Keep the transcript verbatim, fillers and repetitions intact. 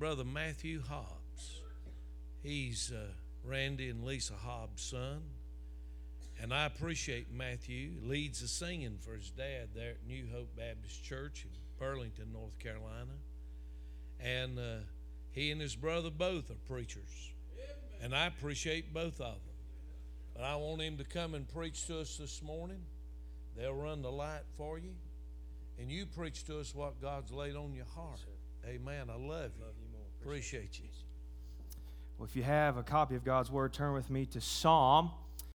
Brother Matthew Hobbs. He's uh, Randy and Lisa Hobbs' son. And I appreciate Matthew. He leads the singing for his dad there at New Hope Baptist Church in Burlington, North Carolina. And uh, he and his brother both are preachers. And I appreciate both of them. But I want him to come and preach to us this morning. They'll run the light for you. And you preach to us what God's laid on your heart. Amen. I love you. Love you more. Appreciate you. Well, if you have a copy of God's Word, turn with me to Psalm